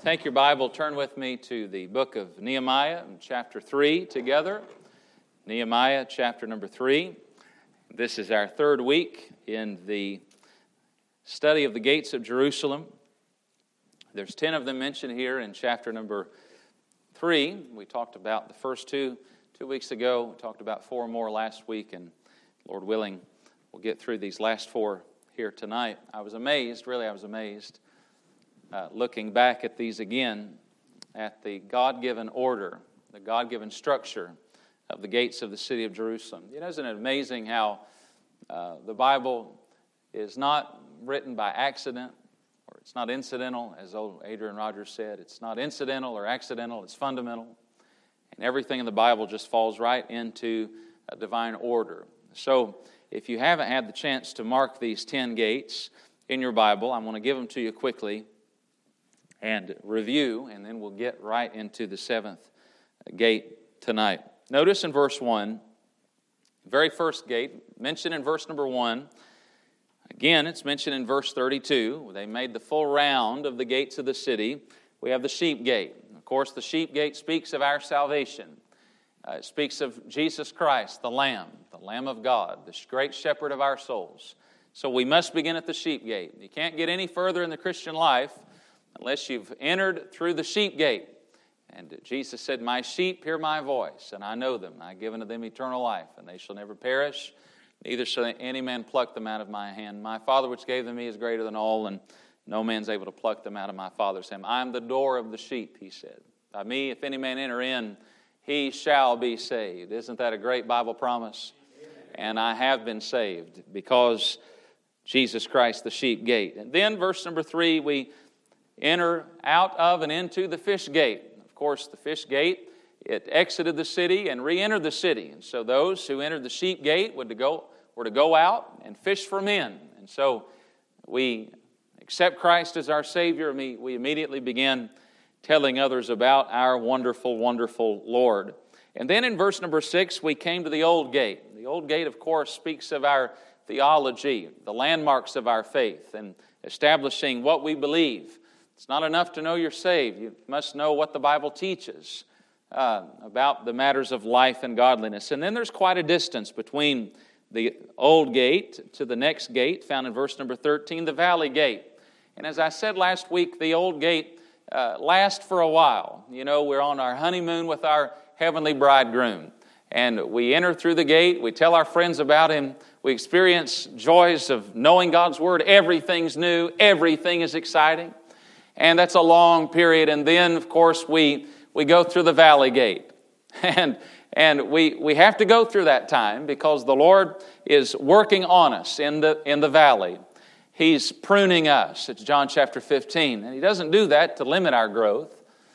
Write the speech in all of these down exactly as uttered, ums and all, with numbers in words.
Take your Bible, turn with me to the book of Nehemiah, chapter three together. Nehemiah, chapter number three. This is our third week in the study of the gates of Jerusalem. There's ten of them mentioned here in chapter number three. We talked about the first two two weeks ago. We talked about four more last week, and Lord willing, we'll get through these last four here tonight. I was amazed, really I was amazed, Uh, looking back at these again, at the God-given order, the God-given structure of the gates of the city of Jerusalem. You know, isn't it amazing how uh, the Bible is not written by accident, or it's not incidental, as old Adrian Rogers said. It's not incidental or accidental, it's fundamental. And everything in the Bible just falls right into a divine order. So, if you haven't had the chance to mark these ten gates in your Bible, I want to give them to you quickly and review, and then we'll get right into the seventh gate tonight. Notice in verse one, the very first gate, mentioned in verse number one. Again, it's mentioned in verse thirty-two. They made the full round of the gates of the city. We have the sheep gate. Of course, the sheep gate speaks of our salvation. Uh, it speaks of Jesus Christ, the Lamb, the Lamb of God, the great shepherd of our souls. So we must begin at the sheep gate. You can't get any further in the Christian life unless you've entered through the sheep gate. And Jesus said, "My sheep hear my voice, and I know them. I have given to them eternal life, and they shall never perish, neither shall any man pluck them out of my hand. My Father which gave them me is greater than all, and no man's able to pluck them out of my Father's hand. I am the door of the sheep," he said. "By me, if any man enter in, he shall be saved." Isn't that a great Bible promise? And I have been saved because Jesus Christ, the sheep gate. And then verse number three, we enter out of and into the fish gate. Of course, the fish gate, it exited the city and re-entered the city. And so those who entered the sheep gate were to go, were to go out and fish for men. And so we accept Christ as our Savior. We, we immediately begin telling others about our wonderful, wonderful Lord. And then in verse number six, we came to the old gate. The old gate, of course, speaks of our theology, the landmarks of our faith, and establishing what we believe. It's not enough to know you're saved. You must know what the Bible teaches uh, about the matters of life and godliness. And then there's quite a distance between the old gate to the next gate, found in verse number thirteen, the valley gate. And as I said last week, the old gate uh, lasts for a while. You know, we're on our honeymoon with our heavenly bridegroom. And we enter through the gate, we tell our friends about Him, we experience joys of knowing God's Word. Everything's new, everything is exciting. And that's a long period. And then, of course, we we go through the valley gate. And and we we have to go through that time because the Lord is working on us in the in the valley. He's pruning us. It's John chapter fifteen. And He doesn't do that to limit our growth.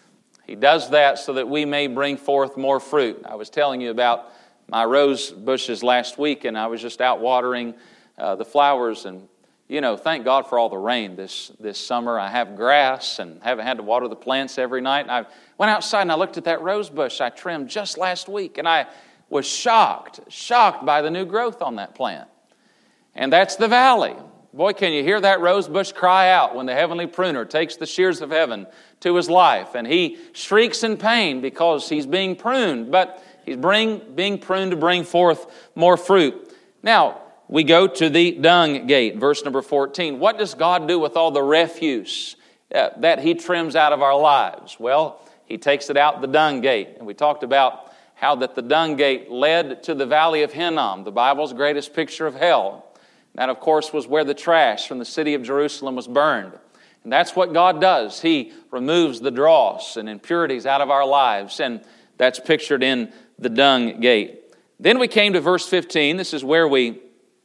He does that so that we may bring forth more fruit. I was telling you about my rose bushes last week, and I was just out watering uh, the flowers. And you know, thank God for all the rain this, this summer. I have grass and haven't had to water the plants every night. And I went outside and I looked at that rose bush I trimmed just last week. And I was shocked, shocked by the new growth on that plant. And that's the valley. Boy, can you hear that rose bush cry out when the heavenly pruner takes the shears of heaven to his life. And he shrieks in pain because he's being pruned. But he's bring, being pruned to bring forth more fruit. Now, we go to the dung gate, verse number fourteen. What does God do with all the refuse uh, that He trims out of our lives? Well, He takes it out the dung gate. And we talked about how that the dung gate led to the valley of Hinnom, the Bible's greatest picture of hell. That, of course, was where the trash from the city of Jerusalem was burned. And that's what God does. He removes the dross and impurities out of our lives. And that's pictured in the dung gate. Then we came to verse fifteen. This is where we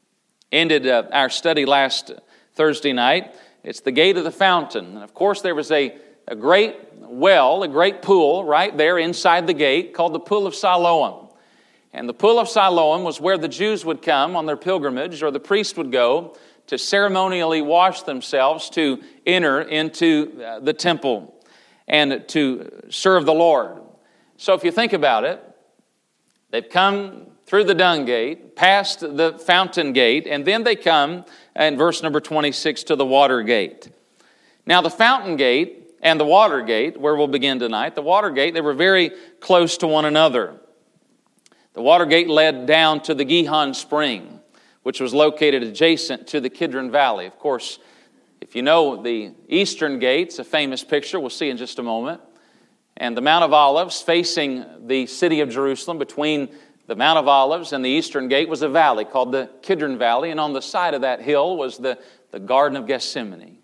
ended uh, our study last Thursday night. It's the gate of the fountain. And of course, there was a, a great well, a great pool right there inside the gate called the Pool of Siloam. And the Pool of Siloam was where the Jews would come on their pilgrimage, or the priest would go to ceremonially wash themselves to enter into uh, the temple and to serve the Lord. So if you think about it, they've come through the dung gate, past the fountain gate, and then they come, in verse number twenty-six, to the water gate. Now the fountain gate and the Watergate, where we'll begin tonight, the Watergate, they were very close to one another. The Watergate led down to the Gihon Spring, which was located adjacent to the Kidron Valley. Of course, if you know the Eastern Gate's a famous picture we'll see in just a moment. And the Mount of Olives facing the city of Jerusalem, between the Mount of Olives and the Eastern Gate was a valley called the Kidron Valley, and on the side of that hill was the, the Garden of Gethsemane.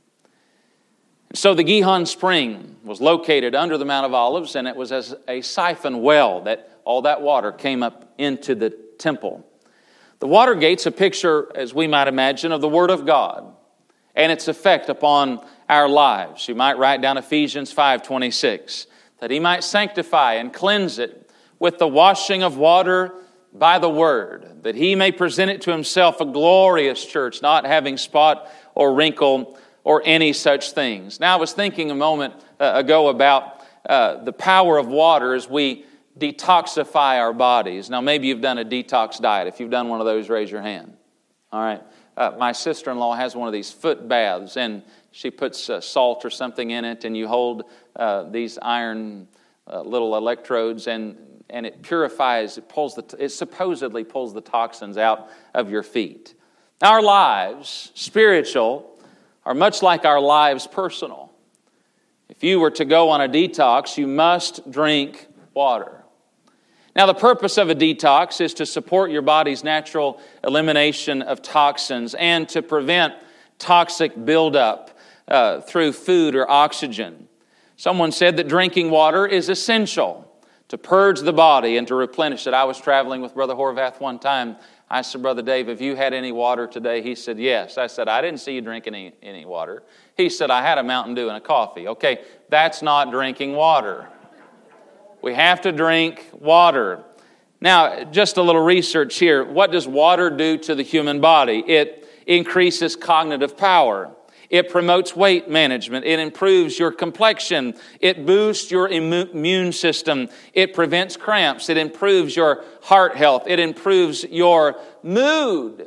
So the Gihon Spring was located under the Mount of Olives, and it was as a siphon well that all that water came up into the temple. The Watergate's a picture, as we might imagine, of the Word of God and its effect upon our lives. You might write down Ephesians five twenty-six, that He might sanctify and cleanse it with the washing of water by the Word, that He may present it to Himself a glorious church, not having spot or wrinkle or any such things. Now, I was thinking a moment uh, ago about uh, the power of water as we detoxify our bodies. Now, maybe you've done a detox diet. If you've done one of those, raise your hand. All right. Uh, my sister-in-law has one of these foot baths, and she puts uh, salt or something in it, and you hold uh, these iron uh, little electrodes, and and it purifies. It pulls the. It supposedly pulls the toxins out of your feet. Our lives, spiritual, are much like our lives personal. If you were to go on a detox, you must drink water. Now, the purpose of a detox is to support your body's natural elimination of toxins and to prevent toxic buildup uh, through food or oxygen. Someone said that drinking water is essential to purge the body and to replenish it. I was traveling with Brother Horvath one time. I said, Brother Dave, have you had any water today? He said, yes. I said, I didn't see you drink any, any water. He said, I had a Mountain Dew and a coffee. Okay, that's not drinking water. We have to drink water. Now, just a little research here. What does water do to the human body? It increases cognitive power. It promotes weight management. It improves your complexion. It boosts your immune system. It prevents cramps. It improves your heart health. It improves your mood.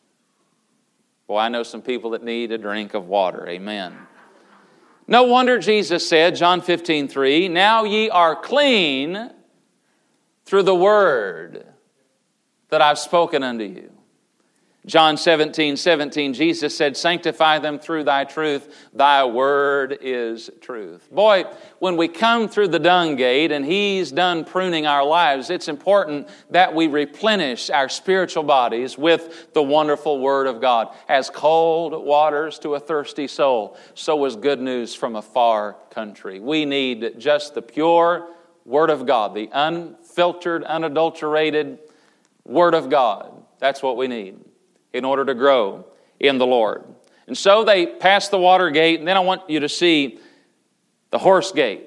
Well, I know some people that need a drink of water. Amen. No wonder Jesus said, John fifteen three, now ye are clean through the word that I've spoken unto you. John seventeen seventeen, Jesus said, sanctify them through thy truth. Thy word is truth. Boy, when we come through the dung gate and He's done pruning our lives, it's important that we replenish our spiritual bodies with the wonderful Word of God. As cold waters to a thirsty soul, so is good news from a far country. We need just the pure Word of God, the unfiltered, unadulterated Word of God. That's what we need in order to grow in the Lord. And so they passed the water gate, and then I want you to see the horse gate.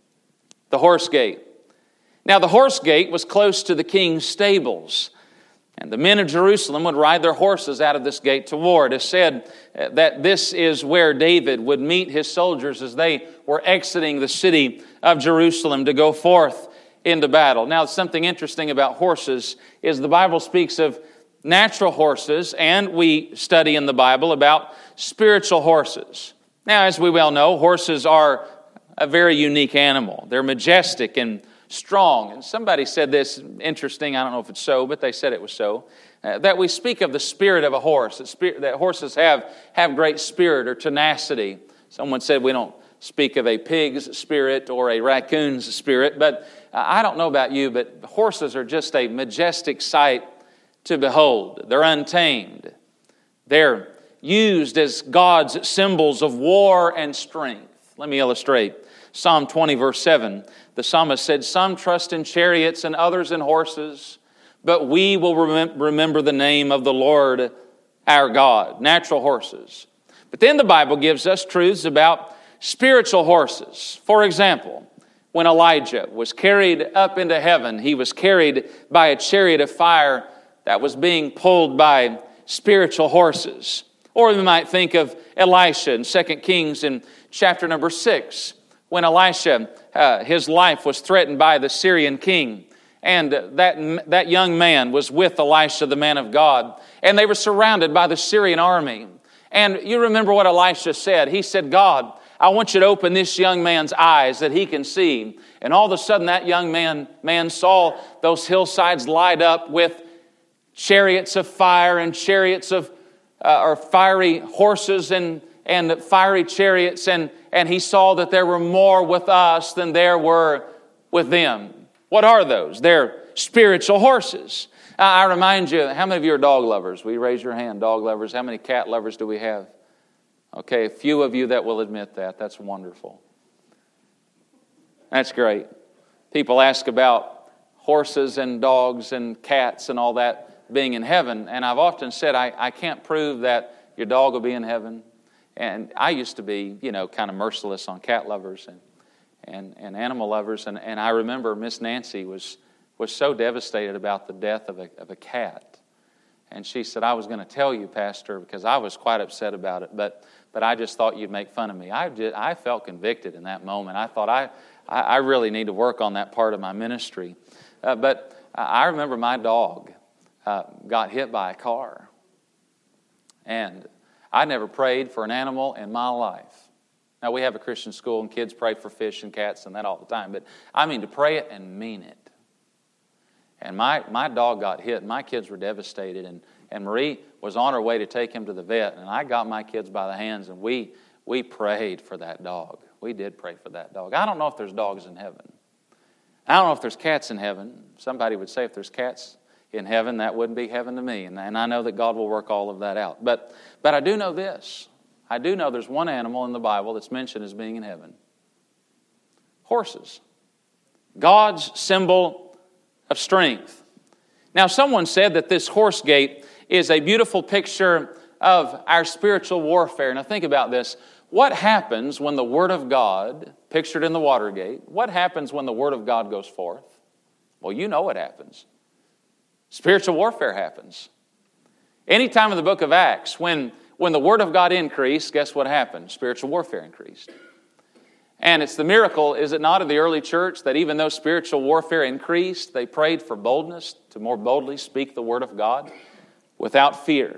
The horse gate. Now, the horse gate was close to the king's stables, and the men of Jerusalem would ride their horses out of this gate to war. It is said that this is where David would meet his soldiers as they were exiting the city of Jerusalem to go forth into battle. Now, something interesting about horses is the Bible speaks of natural horses, and we study in the Bible about spiritual horses. Now, as we well know, horses are a very unique animal. They're majestic and strong. And somebody said this, interesting, I don't know if it's so, but they said it was so, uh, that we speak of the spirit of a horse, that, spirit, that horses have, have great spirit or tenacity. Someone said we don't speak of a pig's spirit or a raccoon's spirit, but uh, I don't know about you, but horses are just a majestic sight to behold. They're untamed. They're used as God's symbols of war and strength. Let me illustrate. Psalm twenty, verse seven. The psalmist said, some trust in chariots and others in horses, but we will rem- remember the name of the Lord our God. Natural horses. But then the Bible gives us truths about spiritual horses. For example, when Elijah was carried up into heaven, he was carried by a chariot of fire that was being pulled by spiritual horses. Or we might think of Elisha in Second Kings in chapter number six, when Elisha, uh, his life was threatened by the Syrian king. And that, that young man was with Elisha, the man of God. And they were surrounded by the Syrian army. And you remember what Elisha said. He said, God, I want you to open this young man's eyes that he can see. And all of a sudden that young man, man saw those hillsides light up with chariots of fire and chariots of, uh, or fiery horses and, and fiery chariots. And, and he saw that there were more with us than there were with them. What are those? They're spiritual horses. I remind you, how many of you are dog lovers? Will you raise your hand, dog lovers? How many cat lovers do we have? Okay, a few of you that will admit that. That's wonderful. That's great. People ask about horses and dogs and cats and all that being in heaven. And I've often said, I, I can't prove that your dog will be in heaven. And I used to be, you know, kind of merciless on cat lovers and and, and animal lovers. And, and I remember Miss Nancy was was so devastated about the death of a, of a cat. And she said, I was going to tell you, Pastor, because I was quite upset about it, but but I just thought you'd make fun of me. I did, I felt convicted in that moment. I thought, I, I, I really need to work on that part of my ministry. Uh, but I remember my dog uh, got hit by a car. And I never prayed for an animal in my life. Now, we have a Christian school, and kids pray for fish and cats and that all the time. But I mean to pray it and mean it. And my, my dog got hit, and my kids were devastated. And, and Marie was on her way to take him to the vet. And I got my kids by the hands, and we, we prayed for that dog. We did pray for that dog. I don't know if there's dogs in heaven. I don't know if there's cats in heaven. Somebody would say if there's cats in heaven, that wouldn't be heaven to me. And, and I know that God will work all of that out. But, but I do know this. I do know there's one animal in the Bible that's mentioned as being in heaven. Horses. God's symbol of strength. Now, someone said that this horse gate is a beautiful picture of our spiritual warfare. Now, think about this. What happens when the Word of God, pictured in the water gate, what happens when the Word of God goes forth? Well, you know what happens. Spiritual warfare happens. Anytime in the book of Acts, when, when the Word of God increased, guess what happened? Spiritual warfare increased. And it's the miracle, is it not, of the early church that even though spiritual warfare increased, they prayed for boldness to more boldly speak the Word of God without fear.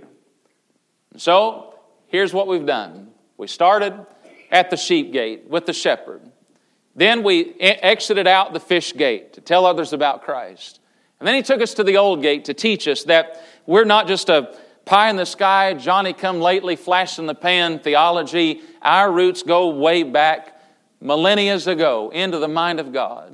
So, here's what we've done. We started at the sheep gate with the shepherd. Then we exited out the fish gate to tell others about Christ. And then he took us to the old gate to teach us that we're not just a pie in the sky, Johnny-come-lately, flash-in-the-pan theology. Our roots go way back millennia ago into the mind of God.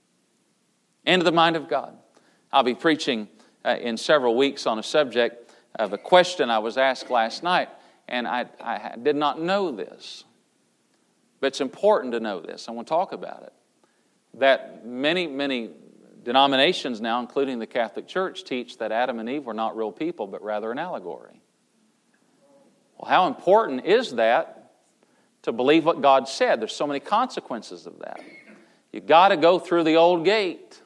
Into the mind of God. I'll be preaching uh, in several weeks on a subject of a question I was asked last night, and I, I did not know this. But it's important to know this. I want to talk about it. That many, many denominations now, including the Catholic Church, teach that Adam and Eve were not real people, but rather an allegory. Well, how important is that to believe what God said? There's so many consequences of that. You've got to go through the old gate.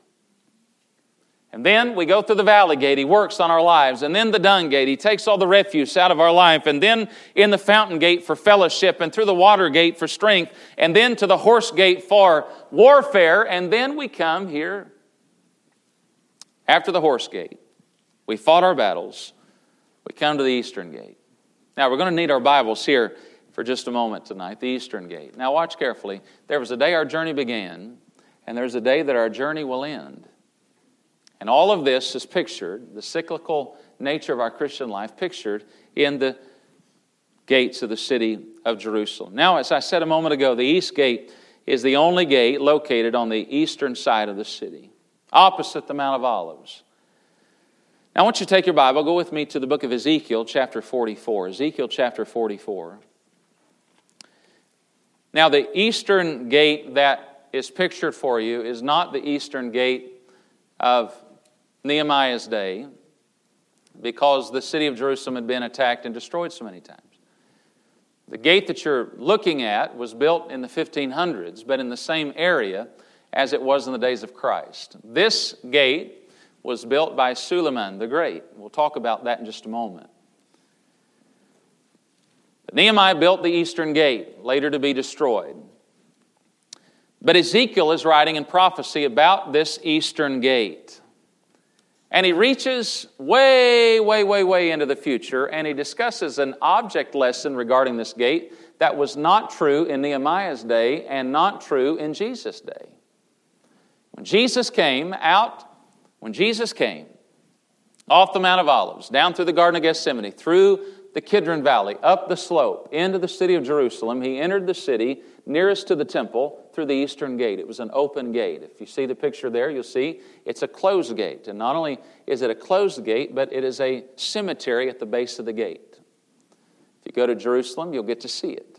And then we go through the valley gate. He works on our lives. And then the dung gate. He takes all the refuse out of our life. And then in the fountain gate for fellowship. And through the water gate for strength. And then to the horse gate for warfare. And then we come here after the horse gate. We fought our battles. We come to the eastern gate. Now we're going to need our Bibles here for just a moment tonight. The eastern gate. Now watch carefully. There was a day our journey began. And there's a day that our journey will end. And all of this is pictured, the cyclical nature of our Christian life, pictured in the gates of the city of Jerusalem. Now, as I said a moment ago, the east gate is the only gate located on the eastern side of the city, opposite the Mount of Olives. Now, I want you to take your Bible, go with me to the book of Ezekiel, chapter forty-four. Ezekiel, chapter forty-four. Now, the eastern gate that is pictured for you is not the eastern gate of Nehemiah's day, because the city of Jerusalem had been attacked and destroyed so many times. The gate that you're looking at was built in the fifteen hundreds, but in the same area as it was in the days of Christ. This gate was built by Suleiman the Great. We'll talk about that in just a moment. But Nehemiah built the eastern gate, later to be destroyed. But Ezekiel is writing in prophecy about this eastern gate. And he reaches way, way, way, way into the future, and he discusses an object lesson regarding this gate that was not true in Nehemiah's day and not true in Jesus' day. When Jesus came out, when Jesus came off the Mount of Olives, down through the Garden of Gethsemane, through the Kidron Valley, up the slope, into the city of Jerusalem, he entered the city nearest to the temple through the eastern gate. It was an open gate. If you see the picture there, you'll see it's a closed gate. And not only is it a closed gate, but it is a cemetery at the base of the gate. If you go to Jerusalem, you'll get to see it.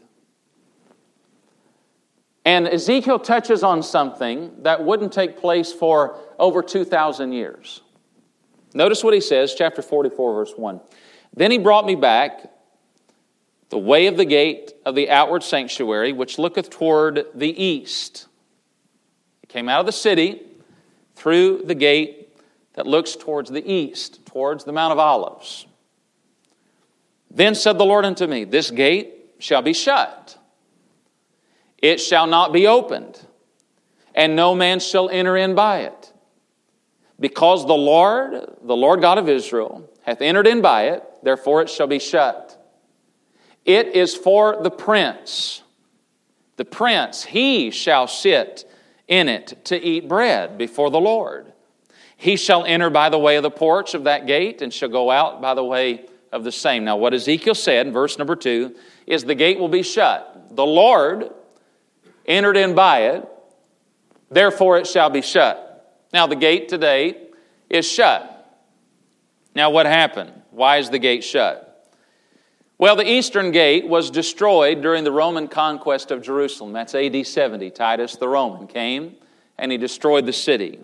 And Ezekiel touches on something that wouldn't take place for over two thousand years. Notice what he says, chapter forty-four, verse one. Then he brought me back the way of the gate of the outward sanctuary, which looketh toward the east. He came out of the city through the gate that looks towards the east, towards the Mount of Olives. Then said the Lord unto me, this gate shall be shut. It shall not be opened, and no man shall enter in by it. Because the Lord, the Lord God of Israel, hath entered in by it, therefore it shall be shut. It is for the prince. The prince, he shall sit in it to eat bread before the Lord. He shall enter by the way of the porch of that gate, and shall go out by the way of the same. Now what Ezekiel said in verse number two is the gate will be shut. The Lord entered in by it, therefore it shall be shut. Now the gate today is shut. Now what happened? Why is the gate shut? Well, the eastern gate was destroyed during the Roman conquest of Jerusalem. That's A D seventy. Titus the Roman came and he destroyed the city.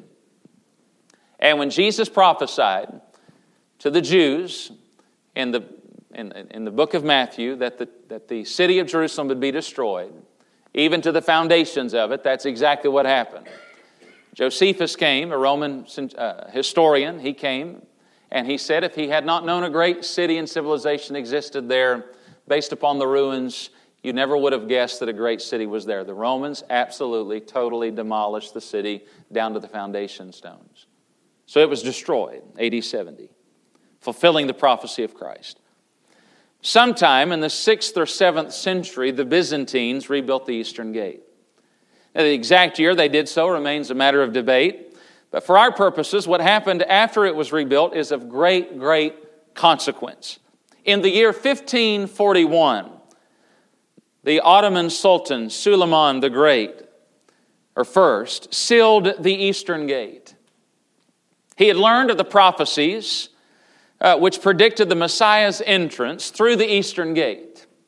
And when Jesus prophesied to the Jews in the, in, in the book of Matthew that the, that the city of Jerusalem would be destroyed, even to the foundations of it, that's exactly what happened. Josephus came, a Roman uh, historian, he came, and he said if he had not known a great city and civilization existed there, based upon the ruins, you never would have guessed that a great city was there. The Romans absolutely, totally demolished the city down to the foundation stones. So it was destroyed, A D seventy, fulfilling the prophecy of Christ. Sometime in the sixth or seventh century, the Byzantines rebuilt the eastern gate. Now, the exact year they did so remains a matter of debate. But for our purposes, what happened after it was rebuilt is of great, great consequence. In the year fifteen forty-one, the Ottoman Sultan, Suleiman the Great, or first, sealed the eastern gate. He had learned of the prophecies uh, which predicted the Messiah's entrance through the eastern gate.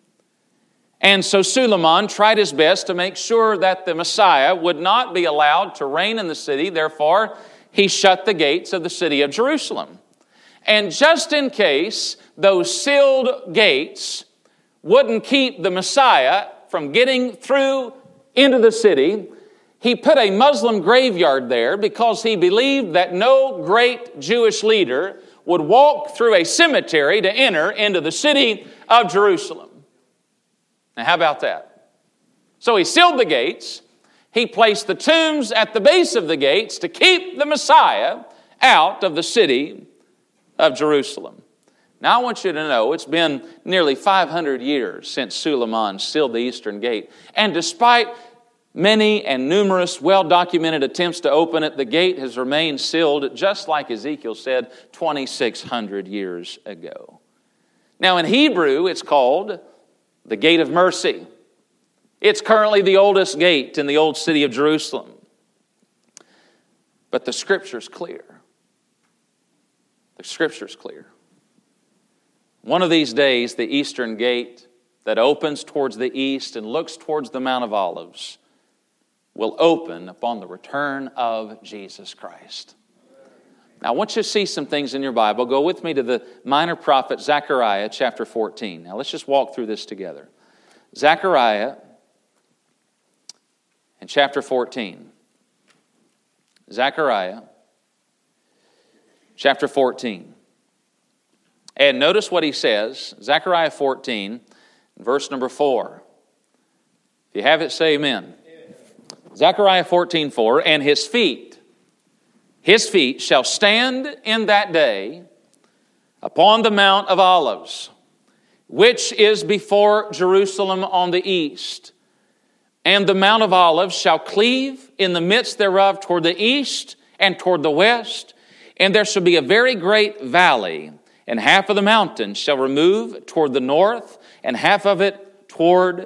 And so Suleiman tried his best to make sure that the Messiah would not be allowed to reign in the city. Therefore, he shut the gates of the city of Jerusalem. And just in case those sealed gates wouldn't keep the Messiah from getting through into the city, he put a Muslim graveyard there because he believed that no great Jewish leader would walk through a cemetery to enter into the city of Jerusalem. Now, how about that? So he sealed the gates. He placed the tombs at the base of the gates to keep the Messiah out of the city of Jerusalem. Now, I want you to know it's been nearly five hundred years since Suleiman sealed the eastern gate. And despite many and numerous well-documented attempts to open it, the gate has remained sealed, just like Ezekiel said twenty-six hundred years ago. Now, in Hebrew, it's called the Gate of Mercy. It's currently the oldest gate in the old city of Jerusalem. But the Scripture's clear. The Scripture's clear. One of these days, the eastern gate that opens towards the east and looks towards the Mount of Olives will open upon the return of Jesus Christ. Now, I want you to see some things in your Bible. Go with me to the minor prophet Zechariah chapter fourteen. Now, let's just walk through this together. Zechariah in chapter fourteen. Zechariah chapter fourteen. And notice what he says. Zechariah fourteen, verse number four. If you have it, say amen. Amen. Zechariah fourteen four, and his feet, His feet shall stand in that day upon the Mount of Olives, which is before Jerusalem on the east. And the Mount of Olives shall cleave in the midst thereof toward the east and toward the west. And there shall be a very great valley, and half of the mountain shall remove toward the north, and half of it toward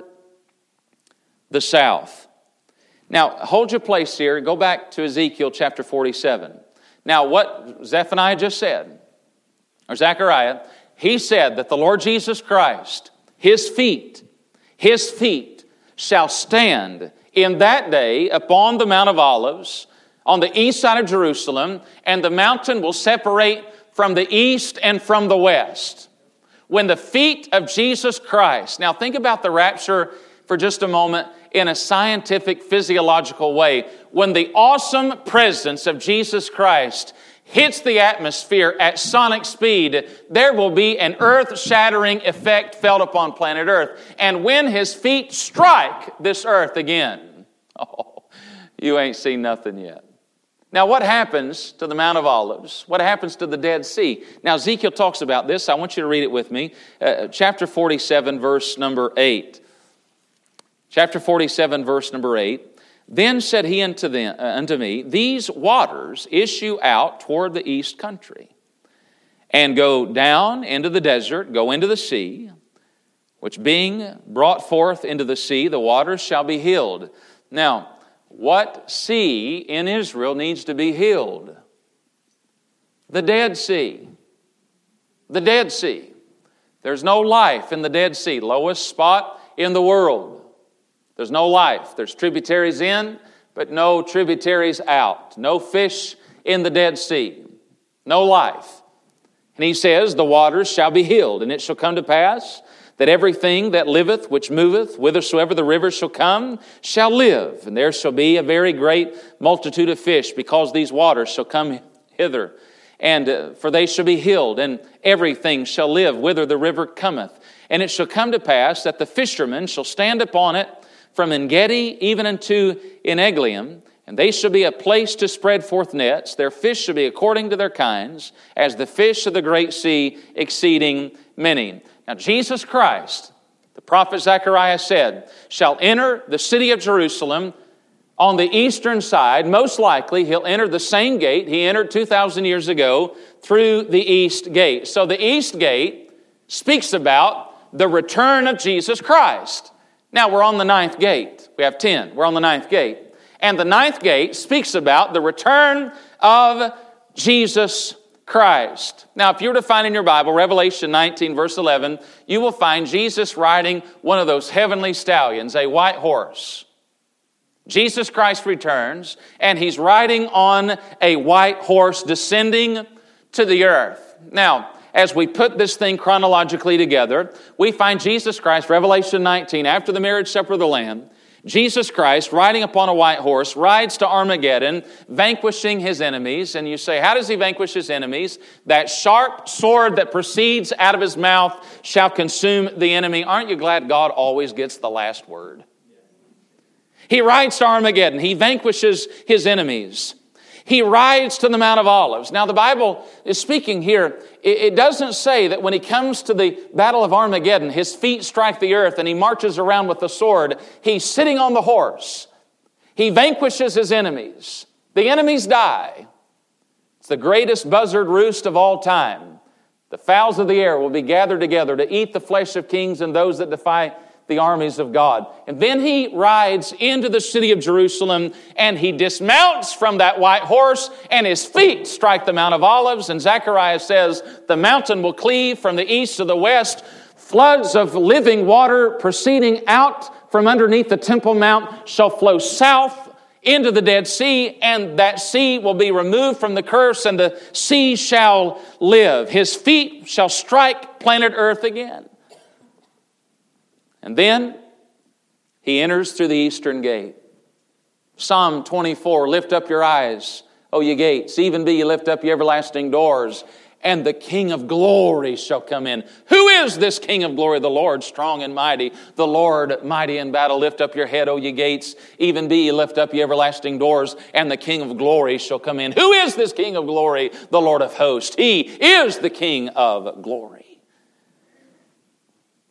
the south. Now, hold your place here. Go back to Ezekiel chapter forty-seven. Now, what Zephaniah just said, or Zechariah, he said that the Lord Jesus Christ, His feet, His feet shall stand in that day upon the Mount of Olives on the east side of Jerusalem, and the mountain will separate from the east and from the west. When the feet of Jesus Christ, now think about the rapture for just a moment in a scientific, physiological way. When the awesome presence of Jesus Christ hits the atmosphere at sonic speed, there will be an earth-shattering effect felt upon planet Earth. And when His feet strike this earth again, oh, you ain't seen nothing yet. Now, what happens to the Mount of Olives? What happens to the Dead Sea? Now, Ezekiel talks about this. I want you to read it with me. Uh, chapter forty-seven, verse number eight. Chapter forty-seven, verse number eight. Then said he unto, them, uh, unto me, these waters issue out toward the east country, and go down into the desert, go into the sea, which being brought forth into the sea, the waters shall be healed. Now, what sea in Israel needs to be healed? The Dead Sea. The Dead Sea. There's no life in the Dead Sea, lowest spot in the world. There's no life. There's tributaries in, but no tributaries out. No fish in the Dead Sea. No life. And he says, the waters shall be healed, and it shall come to pass that everything that liveth, which moveth, whithersoever the rivers shall come, shall live. And there shall be a very great multitude of fish, because these waters shall come hither. And uh, for they shall be healed, and everything shall live, whither the river cometh. And it shall come to pass that the fishermen shall stand upon it, from En-gedi even unto En-eglaim, and they shall be a place to spread forth nets. Their fish shall be according to their kinds, as the fish of the great sea, exceeding many. Now Jesus Christ, the prophet Zechariah said, shall enter the city of Jerusalem on the eastern side. Most likely he'll enter the same gate he entered two thousand years ago, through the east gate. So the east gate speaks about the return of Jesus Christ. Now, we're on the ninth gate. We have ten. We're on the ninth gate. And the ninth gate speaks about the return of Jesus Christ. Now, if you were to find in your Bible, Revelation nineteen, verse eleven, you will find Jesus riding one of those heavenly stallions, a white horse. Jesus Christ returns, and He's riding on a white horse descending to the earth. Now, as we put this thing chronologically together, we find Jesus Christ, Revelation nineteen, after the marriage supper of the Lamb, Jesus Christ, riding upon a white horse, rides to Armageddon, vanquishing His enemies. And you say, how does He vanquish His enemies? That sharp sword that proceeds out of His mouth shall consume the enemy. Aren't you glad God always gets the last word? He rides to Armageddon. He vanquishes His enemies. He rides to the Mount of Olives. Now, the Bible is speaking here. It doesn't say that when He comes to the Battle of Armageddon, His feet strike the earth and He marches around with the sword. He's sitting on the horse. He vanquishes His enemies. The enemies die. It's the greatest buzzard roost of all time. The fowls of the air will be gathered together to eat the flesh of kings and those that defy the armies of God. And then He rides into the city of Jerusalem, and He dismounts from that white horse, and His feet strike the Mount of Olives. And Zechariah says, the mountain will cleave from the east to the west. Floods of living water proceeding out from underneath the Temple Mount shall flow south into the Dead Sea, and that sea will be removed from the curse, and the sea shall live. His feet shall strike planet Earth again. And then He enters through the eastern gate. Psalm twenty-four, lift up your eyes, O ye gates, even be ye lift up ye everlasting doors, and the King of glory shall come in. Who is this King of glory? The Lord strong and mighty, the Lord mighty in battle. Lift up your head, O ye gates, even be ye lift up ye everlasting doors, and the King of glory shall come in. Who is this King of glory? The Lord of hosts. He is the King of glory.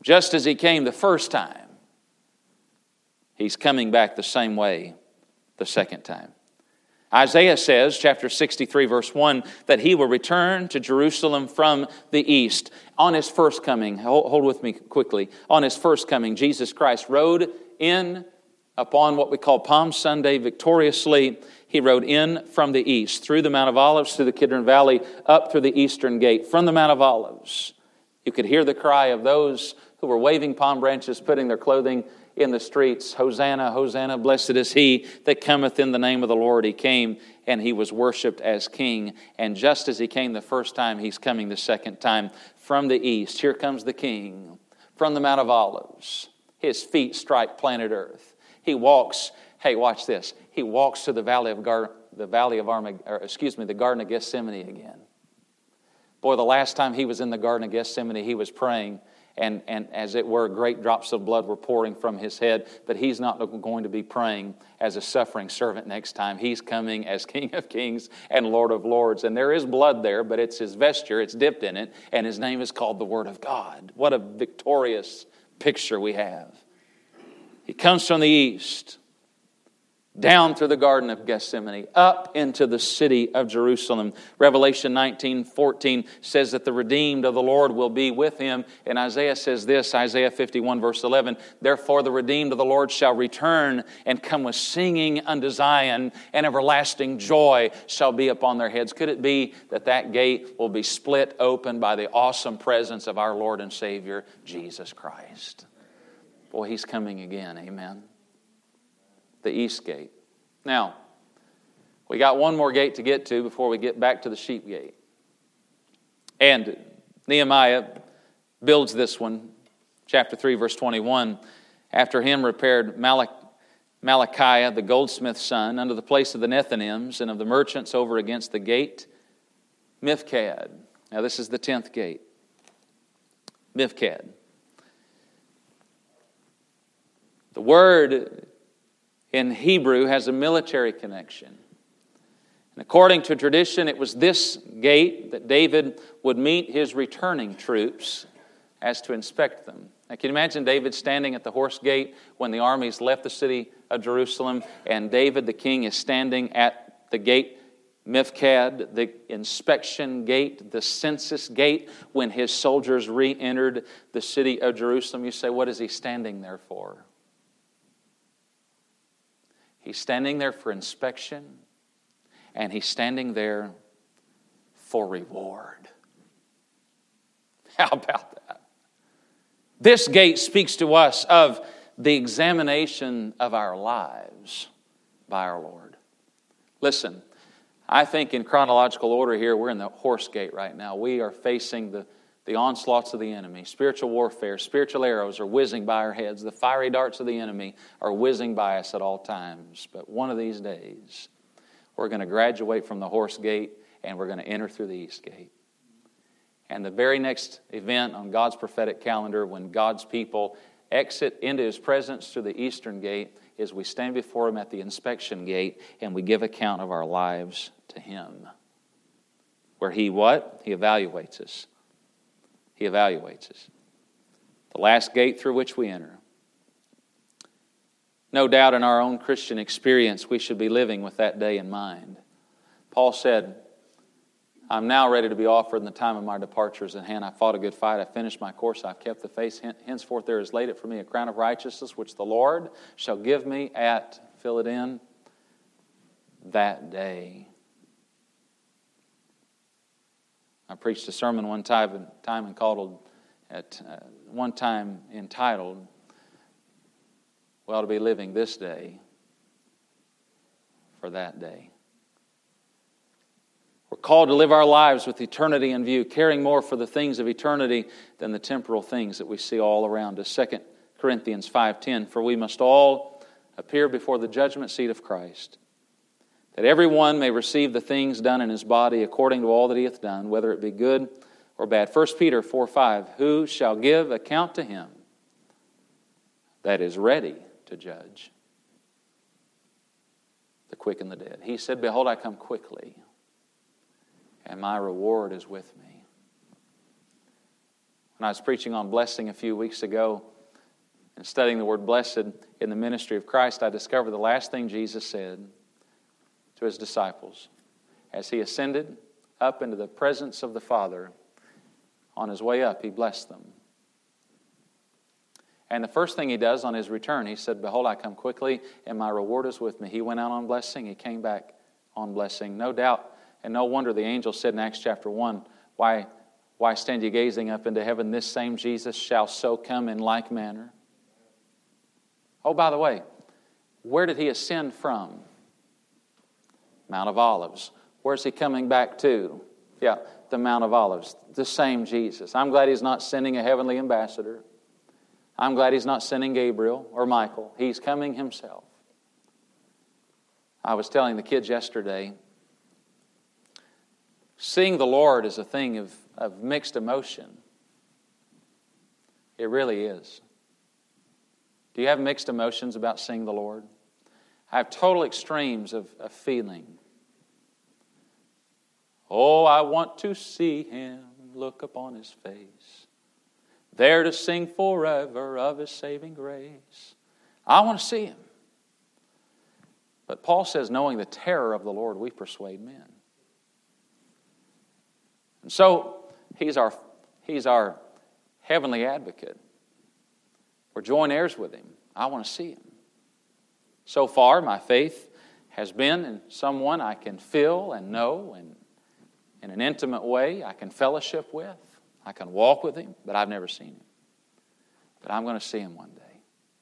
just as He came the first time, He's coming back the same way the second time. Isaiah says, chapter sixty-three, verse one, that He will return to Jerusalem from the east. On His first coming, hold with me quickly, on His first coming, Jesus Christ rode in upon what we call Palm Sunday victoriously. He rode in from the east, through the Mount of Olives, through the Kidron Valley, up through the eastern gate. From the Mount of Olives, you could hear the cry of those who were waving palm branches, putting their clothing in the streets. Hosanna, Hosanna, blessed is He that cometh in the name of the Lord. He came and He was worshipped as King. And just as He came the first time, He's coming the second time. From the east, here comes the King. From the Mount of Olives, His feet strike planet earth. He walks, hey, watch this. He walks to the valley of Gar, the valley of Armag, or excuse me, the Garden of Gethsemane again. Boy, the last time He was in the Garden of Gethsemane, He was praying. And, and as it were, great drops of blood were pouring from His head. But He's not going to be praying as a suffering servant next time. He's coming as King of Kings and Lord of Lords. And there is blood there, but it's His vesture. It's dipped in it. And His name is called the Word of God. What a victorious picture we have. He comes from the east, down through the Garden of Gethsemane, up into the city of Jerusalem. Revelation nineteen fourteen says that the redeemed of the Lord will be with Him. And Isaiah says this, Isaiah fifty-one verse eleven, therefore the redeemed of the Lord shall return and come with singing unto Zion, and everlasting joy shall be upon their heads. Could it be that that gate will be split open by the awesome presence of our Lord and Savior, Jesus Christ? Boy, He's coming again, amen. The east gate. Now, we got one more gate to get to before we get back to the sheep gate. And Nehemiah builds this one, chapter three, verse twenty-one. After him repaired Malach, Malachiah, the goldsmith's son, unto the place of the Nethinims and of the merchants over against the gate, Mifkad. Now this is the tenth gate. Mifkad. The word in Hebrew has a military connection. And according to tradition, it was this gate that David would meet his returning troops as to inspect them. Now, can you imagine David standing at the horse gate when the armies left the city of Jerusalem, and David the king is standing at the gate, Mifkad, the inspection gate, the census gate, when his soldiers re-entered the city of Jerusalem? You say, what is he standing there for? He's standing there for inspection, and He's standing there for reward. How about that? This gate speaks to us of the examination of our lives by our Lord. Listen, I think in chronological order here, we're in the horse gate right now. We are facing the The onslaughts of the enemy, spiritual warfare, spiritual arrows are whizzing by our heads. The fiery darts of the enemy are whizzing by us at all times. But one of these days, we're going to graduate from the horse gate and we're going to enter through the east gate. And the very next event on God's prophetic calendar, when God's people exit into His presence through the eastern gate, is we stand before Him at the inspection gate and we give account of our lives to Him. Where He what? He evaluates us. He evaluates us. The last gate through which we enter. No doubt in our own Christian experience, we should be living with that day in mind. Paul said, I'm now ready to be offered, and the time of my departure is at hand. I fought a good fight. I finished my course. I've kept the faith. Henceforth there is laid up for me a crown of righteousness, which the Lord shall give me at, fill it in, that day. I preached a sermon one time, time entitled, at uh, one time entitled, "We ought to be living this day for that day." We're called to live our lives with eternity in view, caring more for the things of eternity than the temporal things that we see all around us. Second Corinthians five ten, for we must all appear before the judgment seat of Christ, that every one may receive the things done in his body according to all that he hath done, whether it be good or bad. First Peter four five, who shall give account to him that is ready to judge the quick and the dead? He said, behold, I come quickly, and my reward is with me. When I was preaching on blessing a few weeks ago and studying the word blessed in the ministry of Christ, I discovered the last thing Jesus said to his disciples as he ascended up into the presence of the Father. On his way up, he blessed them. And the first thing he does on his return, he said, "Behold, I come quickly, and my reward is with me." He went out on blessing, he came back on blessing. No doubt, and no wonder the angel said in Acts chapter one, Why, why stand ye gazing up into heaven? This same Jesus shall so come in like manner. Oh, by the way, where did he ascend from? Mount of Olives. Where's he coming back to? Yeah, the Mount of Olives. The same Jesus. I'm glad he's not sending a heavenly ambassador. I'm glad he's not sending Gabriel or Michael. He's coming himself. I was telling the kids yesterday, seeing the Lord is a thing of, of mixed emotion. It really is. Do you have mixed emotions about seeing the Lord? I have total extremes of, of feeling. Oh, I want to see Him, look upon His face, there to sing forever of His saving grace. I want to see Him. But Paul says, knowing the terror of the Lord, we persuade men. And so, He's our, He's our heavenly advocate. We're joint heirs with Him. I want to see Him. So far, my faith has been in someone I can feel and know and in an intimate way I can fellowship with. I can walk with Him, but I've never seen Him. But I'm going to see Him one day.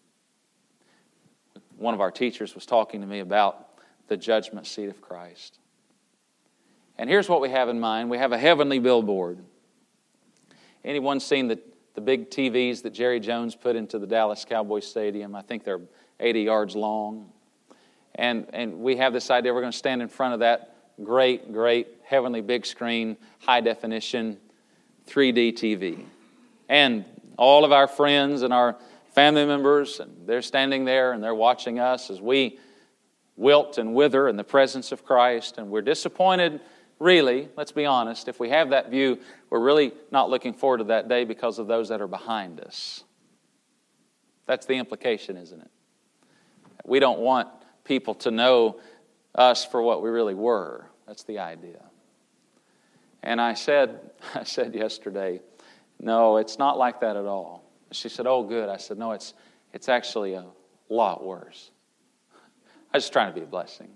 One of our teachers was talking to me about the judgment seat of Christ. And here's what we have in mind. We have a heavenly billboard. Anyone seen the, the big T Vs that Jerry Jones put into the Dallas Cowboys Stadium? I think they're eighty yards long. And, and we have this idea we're going to stand in front of that great, great heavenly big screen, high definition three D T V. And all of our friends and our family members, and they're standing there and they're watching us as we wilt and wither in the presence of Christ. And we're disappointed, really, let's be honest, if we have that view, we're really not looking forward to that day because of those that are behind us. That's the implication, isn't it? We don't want people to know us for what we really were. That's the idea. And I said, I said yesterday, no, it's not like that at all. She said, oh, good. I said, no, it's it's actually a lot worse. I was just trying to be a blessing.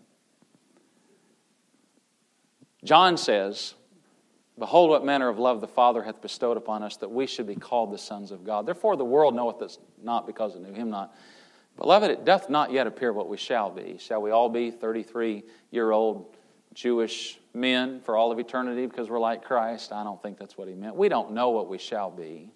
John says, behold what manner of love the Father hath bestowed upon us, that we should be called the sons of God. Therefore the world knoweth this not because it knew Him not. Beloved, it doth not yet appear what we shall be. Shall we all be thirty-three-year-old Jewish men for all of eternity because we're like Christ? I don't think that's what he meant. We don't know what we shall be.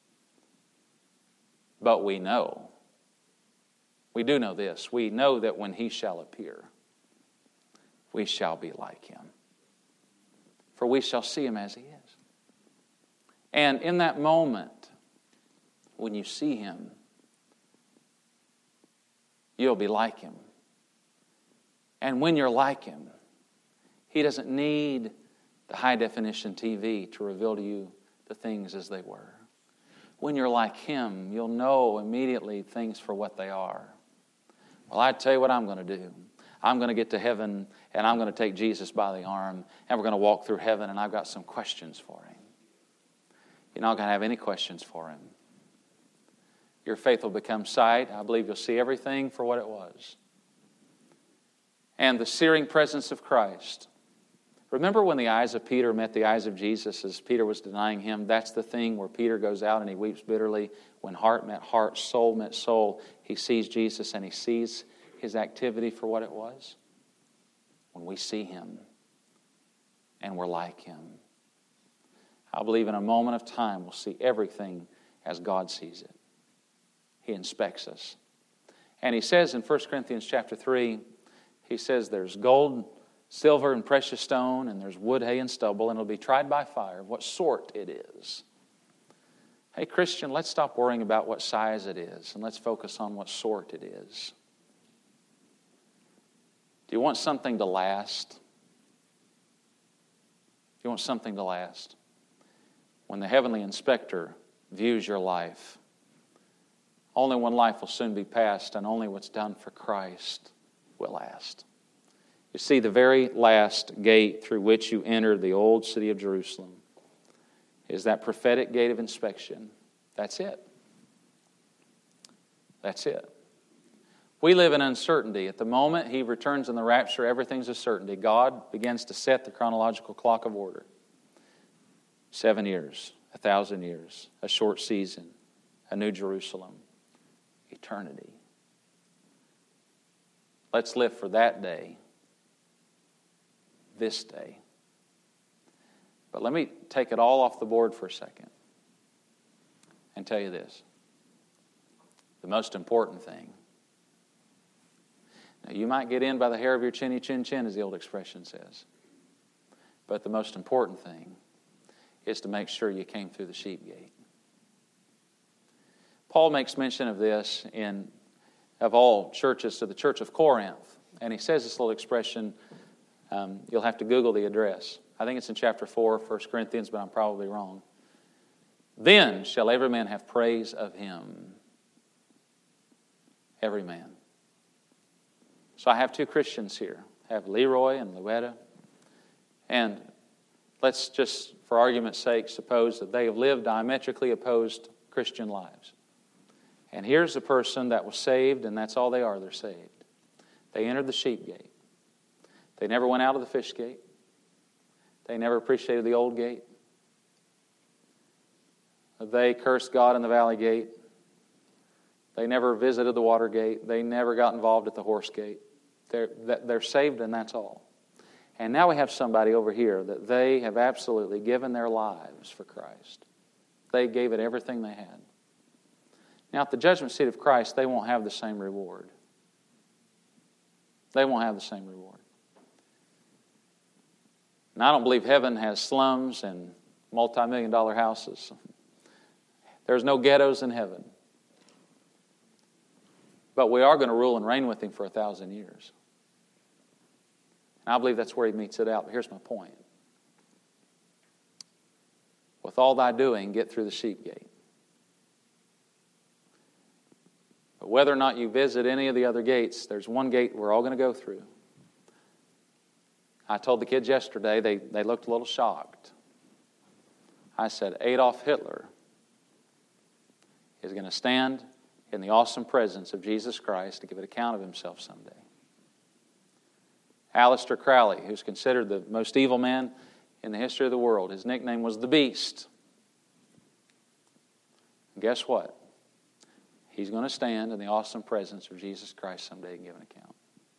But we know. We do know this. We know that when He shall appear, we shall be like Him. For we shall see Him as He is. And in that moment, when you see Him, you'll be like Him. And when you're like Him, He doesn't need the high-definition T V to reveal to you the things as they were. When you're like Him, you'll know immediately things for what they are. Well, I tell you what I'm going to do. I'm going to get to heaven, and I'm going to take Jesus by the arm, and we're going to walk through heaven, and I've got some questions for Him. You're not going to have any questions for Him. Your faith will become sight. I believe you'll see everything for what it was. And the searing presence of Christ. Remember when the eyes of Peter met the eyes of Jesus as Peter was denying Him? That's the thing where Peter goes out and he weeps bitterly. When heart met heart, soul met soul, he sees Jesus and he sees His activity for what it was. When we see Him and we're like Him, I believe in a moment of time we'll see everything as God sees it. He inspects us. And He says in First Corinthians chapter three, He says there's gold, silver, and precious stone, and there's wood, hay, and stubble, and it'll be tried by fire, what sort it is. Hey, Christian, let's stop worrying about what size it is, and let's focus on what sort it is. Do you want something to last? Do you want something to last? When the heavenly inspector views your life. Only one life will soon be passed, and only what's done for Christ will last. You see, the very last gate through which you enter the old city of Jerusalem is that prophetic gate of inspection. That's it. That's it. We live in uncertainty. At the moment He returns in the rapture, everything's a certainty. God begins to set the chronological clock of order. Seven years, a thousand years, a short season, a new Jerusalem, eternity. Let's live for that day, this day. But let me take it all off the board for a second and tell you this. The most important thing. Now, you might get in by the hair of your chinny chin chin, as the old expression says. But the most important thing is to make sure you came through the sheep gate. Paul makes mention of this in, of all churches, to the church of Corinth. And he says this little expression, um, you'll have to Google the address. I think it's in chapter four, First Corinthians, but I'm probably wrong. Then shall every man have praise of him. Every man. So I have two Christians here. I have Leroy and Louetta. And let's just, for argument's sake, suppose that they have lived diametrically opposed Christian lives. And here's a person that was saved, and that's all they are, they're saved. They entered the sheep gate. They never went out of the fish gate. They never appreciated the old gate. They cursed God in the valley gate. They never visited the water gate. They never got involved at the horse gate. They're, they're saved, and that's all. And now we have somebody over here that they have absolutely given their lives for Christ. They gave it everything they had. Now, at the judgment seat of Christ, they won't have the same reward. They won't have the same reward. And I don't believe heaven has slums and multi-million dollar houses. There's no ghettos in heaven. But we are going to rule and reign with Him for a thousand years. And I believe that's where He meets it out. But here's my point. With all thy doing, get through the sheep gate. But whether or not you visit any of the other gates, there's one gate we're all going to go through. I told the kids yesterday, they, they looked a little shocked. I said, Adolf Hitler is going to stand in the awesome presence of Jesus Christ to give an account of himself someday. Aleister Crowley, who's considered the most evil man in the history of the world, his nickname was the Beast. And guess what? He's going to stand in the awesome presence of Jesus Christ someday and give an account.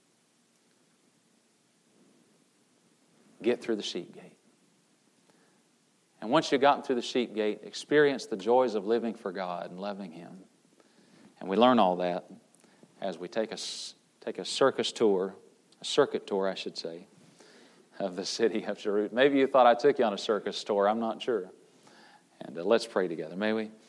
Get through the sheep gate. And once you've gotten through the sheep gate, experience the joys of living for God and loving Him. And we learn all that as we take a, take a circus tour, a circuit tour, I should say, of the city of Jerusalem. Maybe you thought I took you on a circus tour. I'm not sure. And uh, let's pray together, may we?